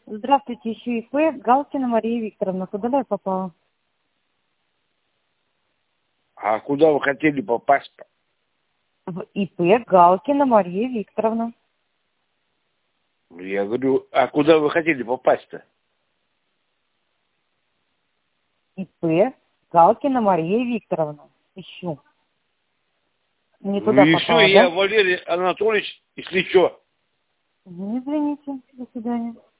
Здравствуйте, еще ИП Галкина Мария Викторовна. Куда я попала? А куда вы хотели попасть? В ИП Галкина Мария Викторовна. Я говорю, а куда вы хотели попасть-то? ИП Галкина Мария Викторовна. Ищу. Не Ну туда и все, попала, я да? Валерий Анатольевич, если что. Извините. До свидания.